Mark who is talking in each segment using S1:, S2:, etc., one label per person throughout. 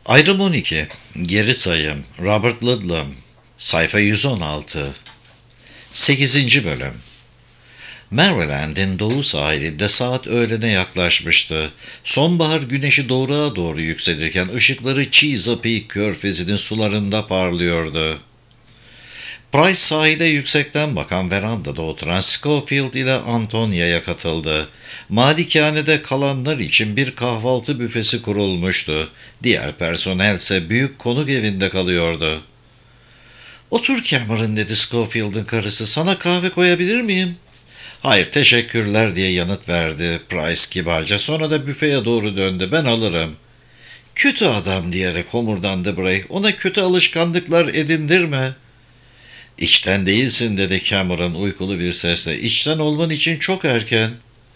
S1: Ayrım 12. Geri sayım. Robert Ludlum. Sayfa 116. 8. Bölüm. Maryland'in doğu sahilinde saat öğlene yaklaşmıştı. Sonbahar güneşi doğruğa doğru yükselirken ışıkları Chesapeake körfezinin sularında parlıyordu. Price sahile yüksekten bakan verandada oturan Schofield ile Antonia'ya katıldı. Malikanede kalanlar için bir kahvaltı büfesi kurulmuştu. Diğer personel ise büyük konuk evinde kalıyordu. "Otur Cameron," dedi Schofield'ın karısı. "Sana kahve koyabilir miyim?" "Hayır, teşekkürler," diye yanıt verdi Price kibarca. Sonra da büfeye doğru döndü. "Ben alırım." "Kötü adam," diyerek homurdandı Bray. "Ona kötü alışkanlıklar edindirme." "İçten değilsin," dedi Cameron uykulu bir sesle. "İçten olman için çok erken."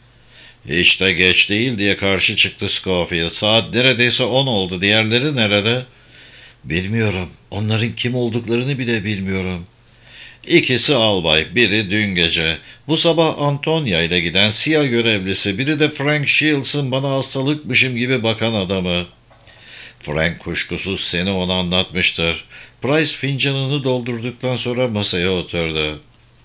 S1: "Hiç de geç değil," diye karşı çıktı Scofield. "Saat neredeyse 10 oldu. Diğerleri nerede?" "Bilmiyorum. Onların kim olduklarını bile bilmiyorum." "İkisi albay. Biri dün gece. Bu sabah Antonia ile giden siyah görevlisi. Biri de Frank Shields'ın bana hastalıkmışım gibi bakan adamı." "Frank kuşkusuz seni ona anlatmıştır." Price fincanını doldurduktan sonra masaya oturdu.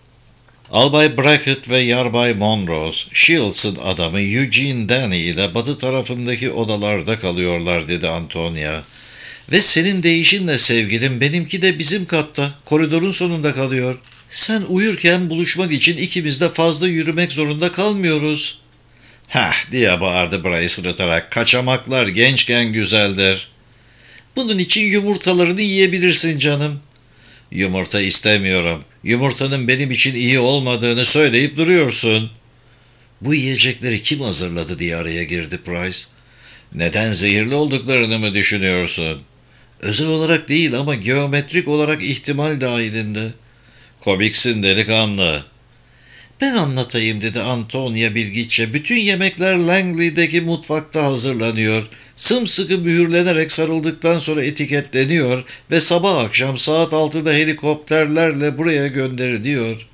S1: "Albay Brackett ve Yarbay Monrose, Shields'ın adamı Eugene Denny ile batı tarafındaki odalarda kalıyorlar," dedi Antonia. "Ve senin deyişinle sevgilim, benimki de bizim katta, koridorun sonunda kalıyor. Sen uyurken buluşmak için ikimiz de fazla yürümek zorunda kalmıyoruz." "Hah," diye bağırdı Bray sırıtarak. "Kaçamaklar gençken güzeldir." "Bunun için yumurtalarını yiyebilirsin canım." "Yumurta istemiyorum. Yumurtanın benim için iyi olmadığını söyleyip duruyorsun." "Bu yiyecekleri kim hazırladı?" diye araya girdi Price. "Neden, zehirli olduklarını mı düşünüyorsun?" "Özel olarak değil ama geometrik olarak ihtimal dahilinde." "Komiksin delikanlı." "Ben anlatayım," dedi Antonia bilgiçe. "Bütün yemekler Langley'deki mutfakta hazırlanıyor. Sımsıkı mühürlenerek sarıldıktan sonra etiketleniyor ve sabah akşam saat 6'da helikopterlerle buraya gönderiliyor."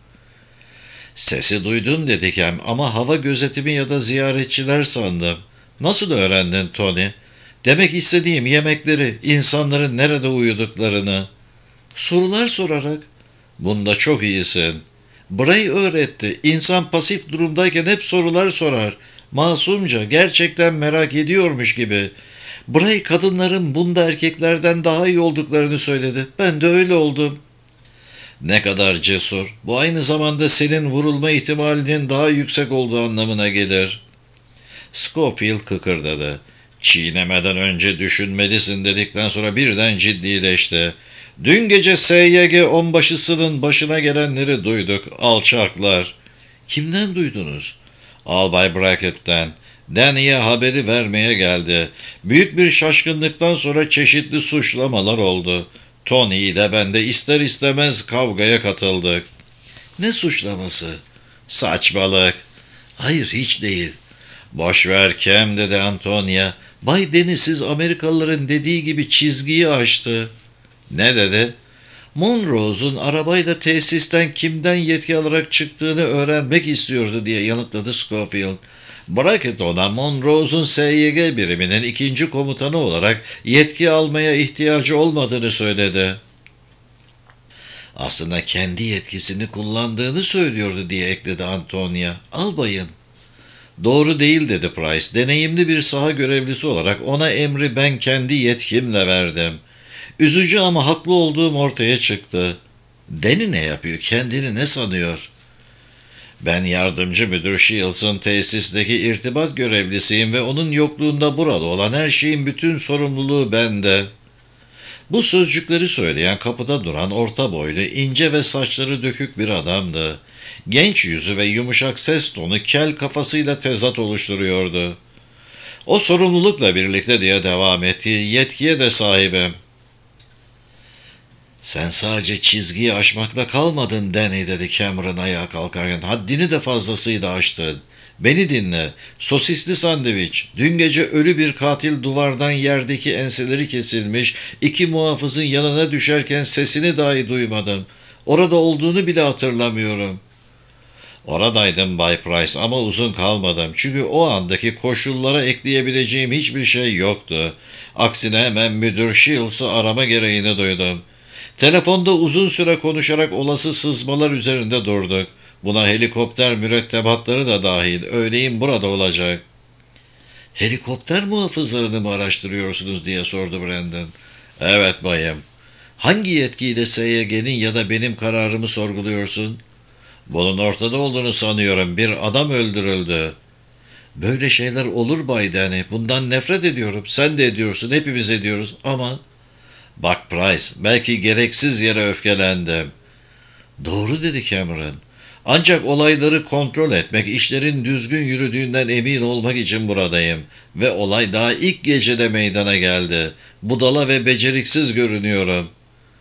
S1: "Sesi duydum," dedi Cam, "ama hava gözetimi ya da ziyaretçiler sandım." "Nasıl öğrendin Tony?" "Demek istediğim yemekleri, insanların nerede uyuduklarını." "Sorular sorarak." "Bunda çok iyisin." "Bray öğretti. İnsan pasif durumdayken hep sorular sorar. Masumca, gerçekten merak ediyormuş gibi. Bray kadınların bunda erkeklerden daha iyi olduklarını söyledi. Ben de öyle oldum." "Ne kadar cesur. Bu aynı zamanda senin vurulma ihtimalinin daha yüksek olduğu anlamına gelir." Scofield kıkırdadı. "Çiğnemeden önce düşünmelisin," dedikten sonra birden ciddileşti. "Dün gece SYG onbaşısının başına gelenleri duyduk. Alçaklar." "Kimden duydunuz?" "Albay Brackett'ten. Danny'e haberi vermeye geldi. Büyük bir şaşkınlıktan sonra çeşitli suçlamalar oldu. Tony ile ben de ister istemez kavgaya katıldık." "Ne suçlaması?" "Saçmalık." "Hayır, hiç değil." "Boş ver Kem," dedi Antonia. "Bay Denizsiz Amerikalıların dediği gibi çizgiyi aştı." "Ne dedi?" "Monrose'un arabayla tesisten kimden yetki alarak çıktığını öğrenmek istiyordu," diye yanıtladı Scofield. Brackett ona Monrose'un SYG biriminin ikinci komutanı olarak yetki almaya ihtiyacı olmadığını söyledi. "Aslında kendi yetkisini kullandığını söylüyordu," diye ekledi Antonia. "Albayın." "Doğru değil," dedi Price. "Deneyimli bir saha görevlisi olarak ona emri ben kendi yetkimle verdim. Üzücü ama haklı olduğum ortaya çıktı." "Deni ne yapıyor? Kendini ne sanıyor?" "Ben yardımcı müdür Shields'ın tesisteki irtibat görevlisiyim ve onun yokluğunda burada olan her şeyin bütün sorumluluğu bende." Bu sözcükleri söyleyen kapıda duran orta boylu, ince ve saçları dökük bir adamdı. Genç yüzü ve yumuşak ses tonu kel kafasıyla tezat oluşturuyordu. "O sorumlulukla birlikte," diye devam etti, "yetkiye de sahibim." "Sen sadece çizgiyi aşmakla kalmadın Danny," dedi Cameron ayağa kalkarken. "Haddini de fazlasıyla aştın. Beni dinle. Sosisli sandviç. Dün gece ölü bir katil duvardan yerdeki enseleri kesilmiş, iki muhafızın yanına düşerken sesini dahi duymadım. Orada olduğunu bile hatırlamıyorum." Oradaydım Bay Price ama uzun kalmadım. Çünkü o andaki koşullara ekleyebileceğim hiçbir şey yoktu. Aksine hemen müdür Shields'ı arama gereğini duydum. Telefonda uzun süre konuşarak olası sızmalar üzerinde durduk. Buna helikopter mürettebatları da dahil. Öğleyin burada olacak. Helikopter muhafızlarını mı araştırıyorsunuz diye sordu Brandon. Evet bayım. Hangi yetkiyle SYG'nin ya da benim kararımı sorguluyorsun? Bunun ortada olduğunu sanıyorum. Bir adam öldürüldü. Böyle şeyler olur Bay Danny. Bundan nefret ediyorum. Sen de ediyorsun. Hepimiz ediyoruz. Ama bak Price, belki gereksiz yere öfkelendim. Doğru dedi Cameron. Ancak olayları kontrol etmek, işlerin düzgün yürüdüğünden emin olmak için buradayım. Ve olay daha ilk gecede meydana geldi. Budala ve beceriksiz görünüyorum.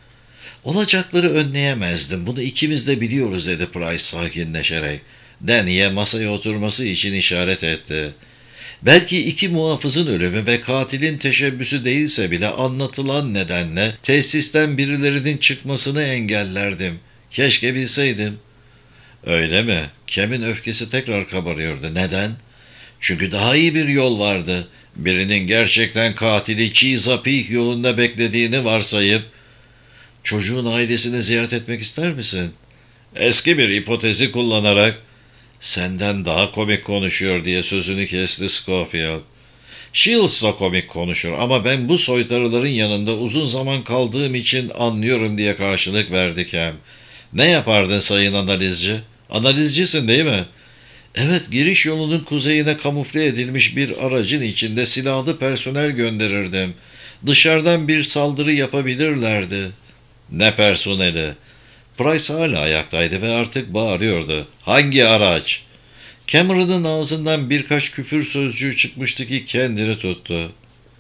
S1: Olacakları önleyemezdim. Bunu ikimiz de biliyoruz dedi Price sakinleşerek. Danny'e masaya oturması için işaret etti. Belki iki muhafızın ölümü ve katilin teşebbüsü değilse bile anlatılan nedenle tesisten birilerinin çıkmasını engellerdim. Keşke bilseydim. Öyle mi? Kem'in öfkesi tekrar kabarıyordu. Neden? Çünkü daha iyi bir yol vardı. Birinin gerçekten katili Cheesa Peak yolunda beklediğini varsayıp çocuğun ailesini ziyaret etmek ister misin? Eski bir hipotezi kullanarak senden daha komik konuşuyor diye sözünü kesti Scofield. Shields da komik konuşur ama ben bu soytarıların yanında uzun zaman kaldığım için anlıyorum diye karşılık verdi Cam. Ne yapardın sayın analizci? Analizcisin değil mi? Evet, giriş yolunun kuzeyine kamufle edilmiş bir aracın içinde silahlı personel gönderirdim. Dışarıdan bir saldırı yapabilirlerdi. Ne personeli? Price hala ayaktaydı ve artık bağırıyordu. Hangi araç? Cameron'ın ağzından birkaç küfür sözcüğü çıkmıştı ki kendini tuttu.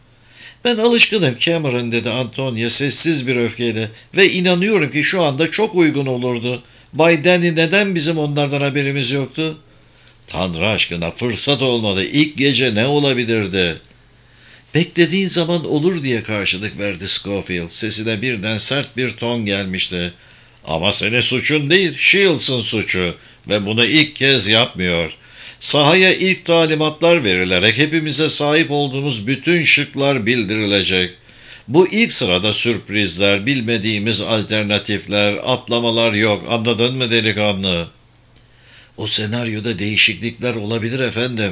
S1: Ben alışkınım Cameron dedi Antonia sessiz bir öfkeyle ve inanıyorum ki şu anda çok uygun olurdu. Bay Danny neden bizim onlardan haberimiz yoktu? Tanrı aşkına fırsat olmadı. İlk gece ne olabilirdi? Beklediğin zaman olur diye karşılık verdi Scofield. Sesine birden sert bir ton gelmişti. Ama senin suçun değil, Shields'ın suçu ve bunu ilk kez yapmıyor. Sahaya ilk talimatlar verilerek hepimize sahip olduğumuz bütün şıklar bildirilecek. Bu ilk sırada sürprizler, bilmediğimiz alternatifler, atlamalar yok. Anladın mı delikanlı? O senaryoda değişiklikler olabilir efendim.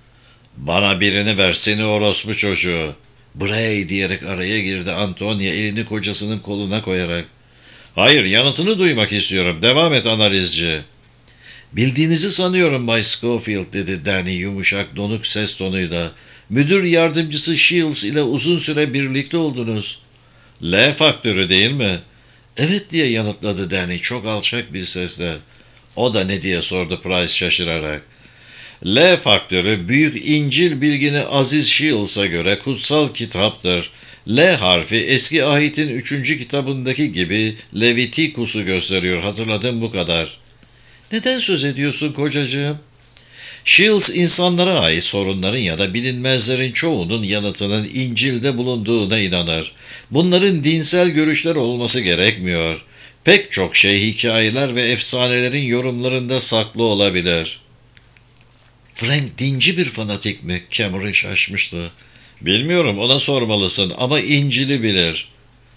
S1: Bana birini ver seni orospu çocuğu. Bray diyerek araya girdi Antonia elini kocasının koluna koyarak. Hayır, yanıtını duymak istiyorum. Devam et analizci. Bildiğinizi sanıyorum Bay Scofield dedi Danny yumuşak donuk ses tonuyla. Müdür yardımcısı Shields ile uzun süre birlikte oldunuz. L faktörü değil mi? Evet diye yanıtladı Danny çok alçak bir sesle. O da ne diye sordu Price şaşırarak. L faktörü büyük İncil bilgini Aziz Shields'a göre kutsal kitaptır. L harfi eski ahitin 3. kitabındaki gibi Levitikus'u gösteriyor. Hatırladım bu kadar. Neden söz ediyorsun kocacığım? Shields insanlara ait sorunların ya da bilinmezlerin çoğunun yanıtının İncil'de bulunduğuna inanır. Bunların dinsel görüşler olması gerekmiyor. Pek çok şey hikayeler ve efsanelerin yorumlarında saklı olabilir. Frank dinci bir fanatik mi? Cameron şaşmıştı. Bilmiyorum ona sormalısın ama İncil'i bilir.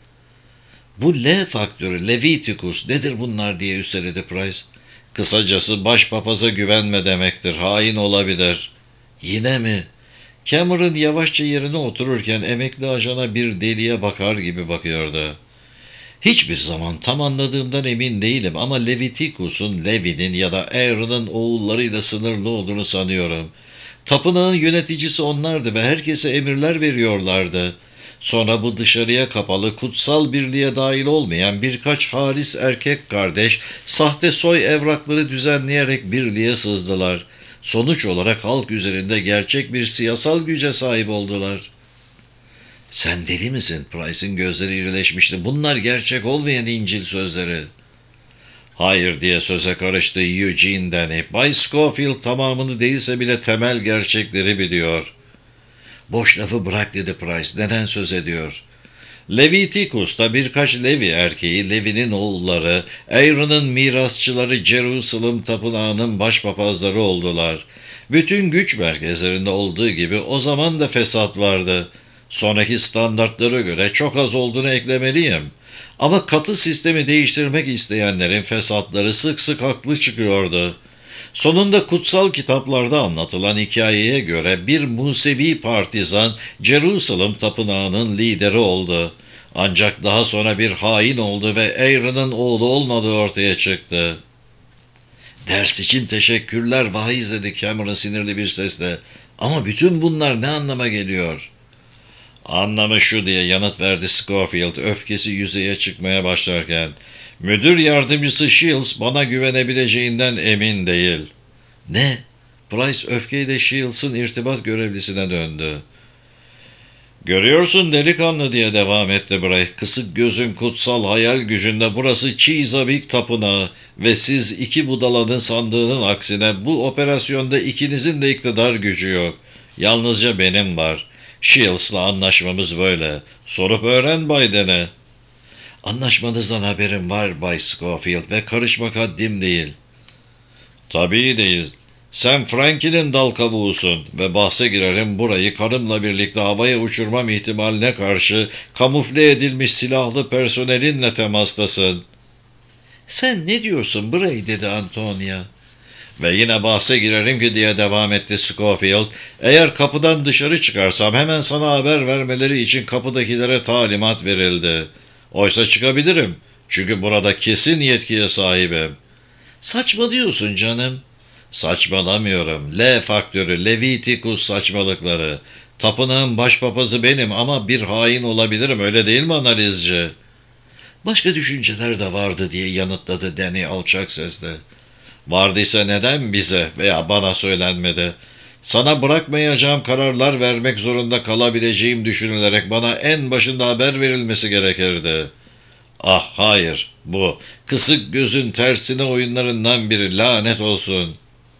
S1: Bu L faktörü, Leviticus nedir bunlar diye üsteledi Price. Kısacası başpapaza güvenme demektir. Hain olabilir. Yine mi? Cameron yavaşça yerine otururken emekli ajana bir deliye bakar gibi bakıyordu. Hiçbir zaman tam anladığımdan emin değilim ama Leviticus'un Levi'nin ya da Aaron'ın oğullarıyla sınırlı olduğunu sanıyorum. Tapınağın yöneticisi onlardı ve herkese emirler veriyorlardı. Sonra bu dışarıya kapalı kutsal birliğe dahil olmayan birkaç haris erkek kardeş sahte soy evrakları düzenleyerek birliğe sızdılar. Sonuç olarak halk üzerinde gerçek bir siyasal güce sahip oldular. Sen deli misin? Price'ın gözleri irileşmişti. Bunlar gerçek olmayan İncil sözleri. Hayır diye söze karıştı Eugene Danny. Bay Scofield tamamını değilse bile temel gerçekleri biliyor. Boş lafı bırak dedi Price. Neden söz ediyor? Leviticus'ta birkaç Levi erkeği, Levi'nin oğulları, Aaron'ın mirasçıları Jerusalem tapınağının başpapazları oldular. Bütün güç merkezlerinde olduğu gibi o zaman da fesat vardı. Sonraki standartlara göre çok az olduğunu eklemeliyim. Ama katı sistemi değiştirmek isteyenlerin fesatları sık sık haklı çıkıyordu. Sonunda kutsal kitaplarda anlatılan hikayeye göre bir Musevi partizan Jerusalem tapınağının lideri oldu. Ancak daha sonra bir hain oldu ve Aaron'ın oğlu olmadığı ortaya çıktı. Ders için teşekkürler vaiz dedi Cameron sinirli bir sesle. Ama bütün bunlar ne anlama geliyor? Anlamı şu diye yanıt verdi Scofield öfkesi yüzeye çıkmaya başlarken. Müdür yardımcısı Shields bana güvenebileceğinden emin değil. Ne? Price öfkeyle Shields'ın irtibat görevlisine döndü. Görüyorsun delikanlı diye devam etti Bray. Kısık gözün kutsal hayal gücünde burası Chesapeake tapınağı ve siz iki budalanın sandığının aksine bu operasyonda ikinizin de iktidar gücü yok. Yalnızca benim var. Shields'la anlaşmamız böyle. Sorup öğren Biden'e. Anlaşmanızdan haberim var Bay Scofield ve karışmak haddim değil. Tabii değil. Sen Frankie'nin dal kavuğusun ve bahse girerim burayı karımla birlikte havaya uçurmam ihtimaline karşı kamufle edilmiş silahlı personelinle temastasın. Sen ne diyorsun Bray dedi Antonia. Ve yine bahse girerim ki diye devam etti Scofield. Eğer kapıdan dışarı çıkarsam hemen sana haber vermeleri için kapıdakilere talimat verildi. Oysa çıkabilirim. Çünkü burada kesin yetkiye sahibim. Saçmalıyorsun canım. Saçmalamıyorum. L faktörü, Leviticus saçmalıkları. Tapınağın başpapazı benim ama bir hain olabilirim öyle değil mi analizci? Başka düşünceler de vardı diye yanıtladı Danny alçak sesle. Vardıysa neden bize veya bana söylenmedi? Sana bırakmayacağım kararlar vermek zorunda kalabileceğim düşünülerek bana en başında haber verilmesi gerekirdi. Ah hayır, bu kısık gözün tersine oyunlarından biri lanet olsun.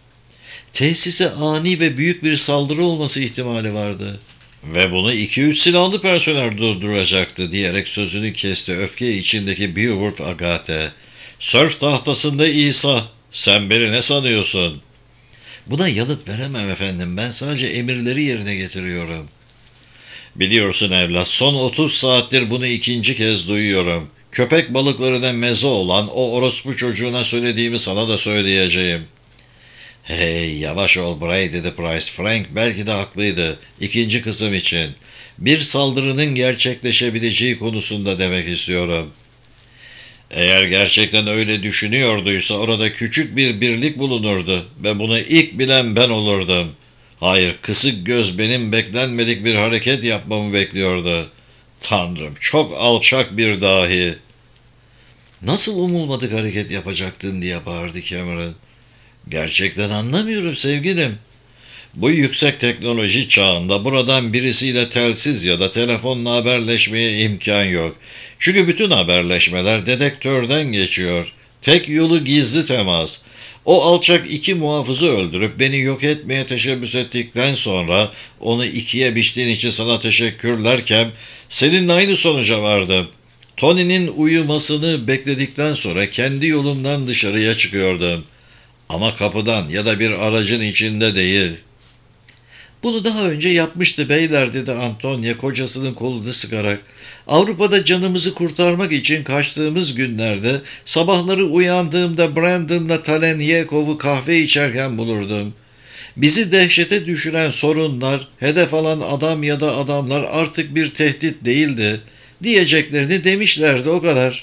S1: Tesise ani ve büyük bir saldırı olması ihtimali vardı. Ve bunu 2-3 silahlı personel durduracaktı diyerek sözünü kesti öfke içindeki Beowulf Agate. Sörf tahtasında İsa, sen beni ne sanıyorsun? Buna yanıt veremem efendim, ben sadece emirleri yerine getiriyorum. Biliyorsun evlat, son 30 saattir bunu ikinci kez duyuyorum. Köpek balıklarına meze olan o orospu çocuğuna söylediğimi sana da söyleyeceğim. Hey yavaş ol Bray dedi Price. Frank belki de haklıydı. İkinci kısım için. Bir saldırının gerçekleşebileceği konusunda demek istiyorum. Eğer gerçekten öyle düşünüyorduysa orada küçük bir birlik bulunurdu ve bunu ilk bilen ben olurdum. Hayır, kısık göz benim beklenmedik bir hareket yapmamı bekliyordu. Tanrım, çok alçak bir dahi. Nasıl umulmadık hareket yapacaktın diye bağırdı Cameron. Gerçekten anlamıyorum sevgilim. Bu yüksek teknoloji çağında buradan birisiyle telsiz ya da telefonla haberleşmeye imkan yok. Çünkü bütün haberleşmeler dedektörden geçiyor. Tek yolu gizli temas. O alçak iki muhafızı öldürüp beni yok etmeye teşebbüs ettikten sonra onu ikiye biçtiğin için sana teşekkürlerken seninle aynı sonuca vardım. Tony'nin uyumasını bekledikten sonra kendi yolumdan dışarıya çıkıyordum. Ama kapıdan ya da bir aracın içinde değil. Bunu daha önce yapmıştı beyler dedi Antonia kocasının kolunu sıkarak. Avrupa'da canımızı kurtarmak için kaçtığımız günlerde sabahları uyandığımda Brandon'la Talenyakov'u kahve içerken bulurdum. Bizi dehşete düşüren sorunlar, hedef alan adam ya da adamlar artık bir tehdit değildi. Diyeceklerini demişlerdi o kadar.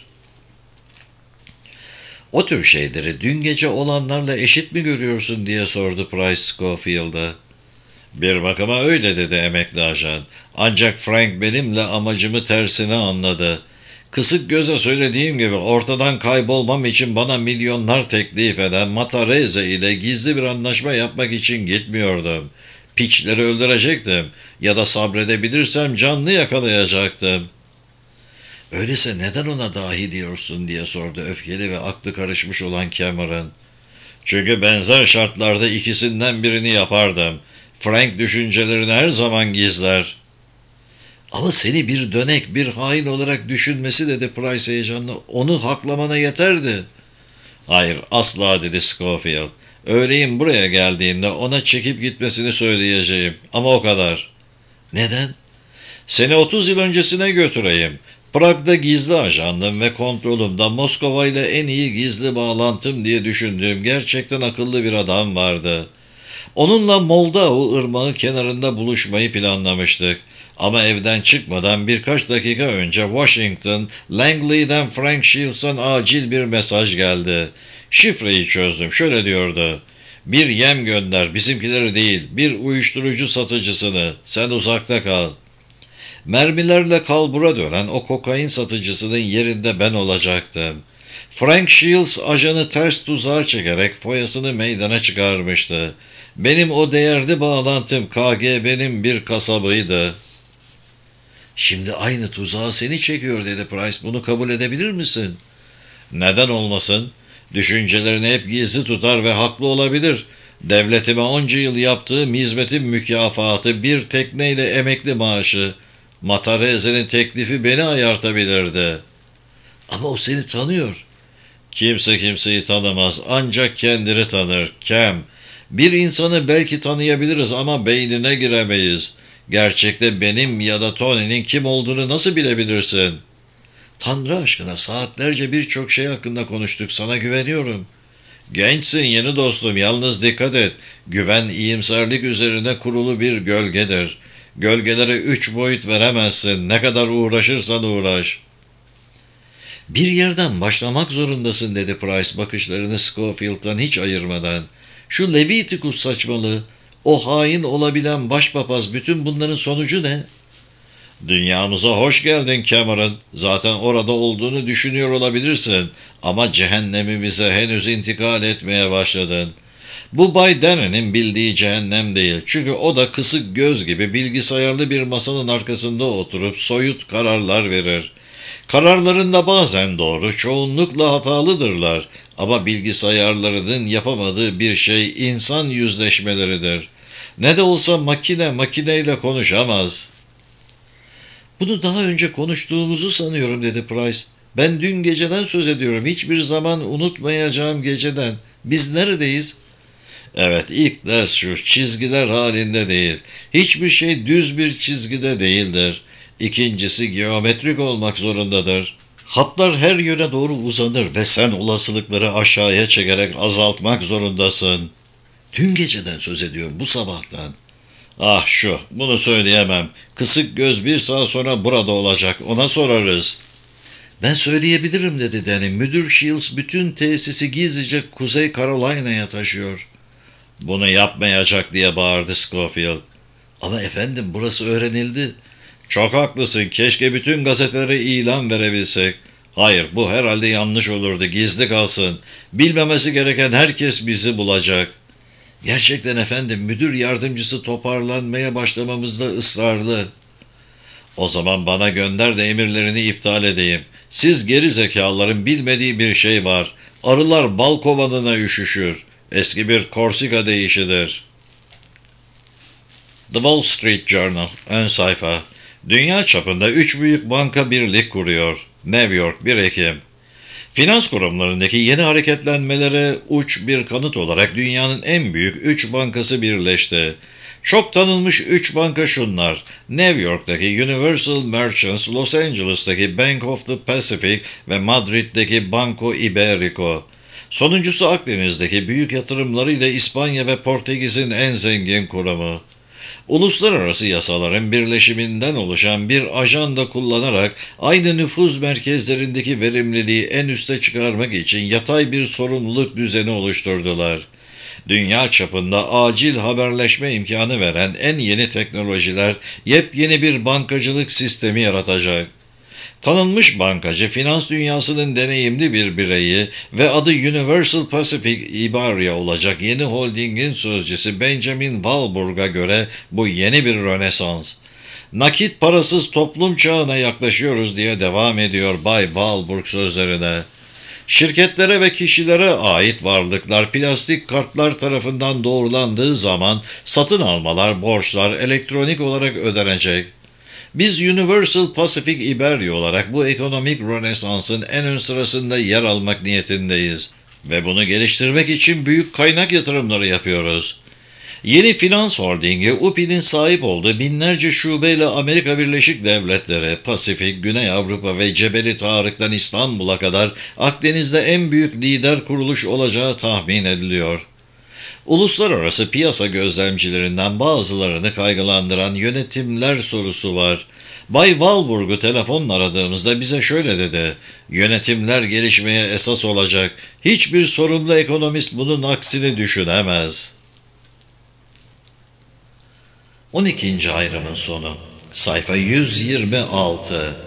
S1: O tür şeyleri dün gece olanlarla eşit mi görüyorsun diye sordu Price Scofield'a. Bir bakıma öyle dedi emekli ajan. Ancak Frank benimle amacımı tersine anladı. Kısık göze söylediğim gibi ortadan kaybolmam için bana milyonlar teklif eden Matarese ile gizli bir anlaşma yapmak için gitmiyordum. Piçleri öldürecektim ya da sabredebilirsem canlı yakalayacaktım. Öyleyse neden ona dahi diyorsun diye sordu öfkeli ve aklı karışmış olan Cameron. Çünkü benzer şartlarda ikisinden birini yapardım. Frank düşüncelerini her zaman gizler. Ama seni bir dönek, bir hain olarak düşünmesi dedi Price heyecanla. Onu haklamana yeterdi. Hayır, asla dedi Scofield. Öğleyin buraya geldiğinde ona çekip gitmesini söyleyeceğim. Ama o kadar. Neden? Seni 30 yıl öncesine götüreyim. Prag'da gizli ajandım ve kontrolümde Moskova ile en iyi gizli bağlantım diye düşündüğüm gerçekten akıllı bir adam vardı. Onunla Moldova ırmağı kenarında buluşmayı planlamıştık. Ama evden çıkmadan birkaç dakika önce Washington, Langley'den Frank Shields'tan acil bir mesaj geldi. Şifreyi çözdüm. Şöyle diyordu. Bir yem gönder, bizimkileri değil, bir uyuşturucu satıcısını. Sen uzakta kal. Mermilerle kalbura dönen o kokain satıcısının yerinde ben olacaktım. Frank Shields ajanı ters tuzağa çekerek foyasını meydana çıkarmıştı. Benim o değerli bağlantım KGB'nin bir kasabıydı. Şimdi aynı tuzağa seni çekiyor dedi Price. Bunu kabul edebilir misin? Neden olmasın? Düşüncelerini hep gizli tutar ve haklı olabilir. Devletime onca yıl yaptığım hizmetin mükafatı bir tekneyle emekli maaşı. Matareze'nin teklifi beni ayartabilirdi. Ama o seni tanıyor. Kimse kimseyi tanımaz. Ancak kendini tanır. Kem. Bir insanı belki tanıyabiliriz ama beynine giremeyiz. Gerçekte benim ya da Tony'nin kim olduğunu nasıl bilebilirsin? Tanrı aşkına saatlerce birçok şey hakkında konuştuk. Sana güveniyorum. Gençsin yeni dostum. Yalnız dikkat et. Güven iyimserlik üzerine kurulu bir gölgedir. Gölgelere 3 boyut veremezsin. Ne kadar uğraşırsan uğraş. Bir yerden başlamak zorundasın dedi Price bakışlarını Schofield'dan hiç ayırmadan. Şu Leviticus saçmalığı, o hain olabilen başpapaz bütün bunların sonucu ne? Dünyamıza hoş geldin Cameron. Zaten orada olduğunu düşünüyor olabilirsin. Ama cehennemimize henüz intikal etmeye başladın. Bu Bay Denne'nin bildiği cehennem değil. Çünkü o da kısık göz gibi bilgisayarlı bir masanın arkasında oturup soyut kararlar verir. Kararlarında bazen doğru, çoğunlukla hatalıdırlar. Ama bilgisayarlarının yapamadığı bir şey insan yüzleşmeleridir. Ne de olsa makine makineyle konuşamaz. Bunu daha önce konuştuğumuzu sanıyorum dedi Price. Ben dün geceden söz ediyorum. Hiçbir zaman unutmayacağım geceden. Biz neredeyiz? Evet, ilk ders şu, çizgiler halinde değil. Hiçbir şey düz bir çizgide değildir. İkincisi geometrik olmak zorundadır. Hatlar her yöne doğru uzanır ve sen olasılıkları aşağıya çekerek azaltmak zorundasın. Dün geceden söz ediyorum, bu sabahtan. Ah şu, bunu söyleyemem. Kısık göz bir saat sonra burada olacak, ona sorarız. Ben söyleyebilirim dedi Danny. Müdür Shields bütün tesisi gizlice Kuzey Carolina'ya taşıyor. Bunu yapmayacak diye bağırdı Scofield. Ama efendim burası öğrenildi. Çok haklısın. Keşke bütün gazetelere ilan verebilsek. Hayır bu herhalde yanlış olurdu. Gizli kalsın. Bilmemesi gereken herkes bizi bulacak. Gerçekten efendim müdür yardımcısı toparlanmaya başlamamızda ısrarlı. O zaman bana gönder de emirlerini iptal edeyim. Siz geri zekalıların bilmediği bir şey var. Arılar bal kovanına üşüşür. Eski bir Korsika deyişidir. The Wall Street Journal, ön sayfa. Dünya çapında 3 büyük banka birlik kuruyor. New York, 1 Ekim. Finans kurumlarındaki yeni hareketlenmelere uç bir kanıt olarak dünyanın en büyük 3 bankası birleşti. Çok tanınmış 3 banka şunlar: New York'taki Universal Merchants, Los Angeles'taki Bank of the Pacific ve Madrid'deki Banco Iberico. Sonuncusu Akdeniz'deki büyük yatırımlarıyla İspanya ve Portekiz'in en zengin kurumu. Uluslararası yasaların birleşiminden oluşan bir ajanda kullanarak aynı nüfuz merkezlerindeki verimliliği en üste çıkarmak için yatay bir sorumluluk düzeni oluşturdular. Dünya çapında acil haberleşme imkanı veren en yeni teknolojiler yepyeni bir bankacılık sistemi yaratacak. Tanınmış bankacı, finans dünyasının deneyimli bir bireyi ve adı Universal Pacific Iberia olacak yeni holdingin sözcüsü Benjamin Walburg'a göre bu yeni bir rönesans. Nakit parasız toplum çağına yaklaşıyoruz diye devam ediyor Bay Walburg sözlerine. Şirketlere ve kişilere ait varlıklar plastik kartlar tarafından doğrulandığı zaman satın almalar, borçlar elektronik olarak ödenecek. Biz Universal Pacific Iberia olarak bu ekonomik rönesansın en ön sırasında yer almak niyetindeyiz ve bunu geliştirmek için büyük kaynak yatırımları yapıyoruz. Yeni finans holdingi UPI'nin sahip olduğu binlerce şubeyle Amerika Birleşik Devletleri, Pasifik, Güney Avrupa ve Cebeli Tarık'tan İstanbul'a kadar Akdeniz'de en büyük lider kuruluş olacağı tahmin ediliyor. Uluslararası piyasa gözlemcilerinden bazılarını kaygılandıran yönetimler sorusu var. Bay Walburg'u telefonla aradığımızda bize şöyle dedi: "Yönetimler gelişmeye esas olacak. Hiçbir sorumlu ekonomist bunun aksini düşünemez." 12. ayrımın sonu. Sayfa 126.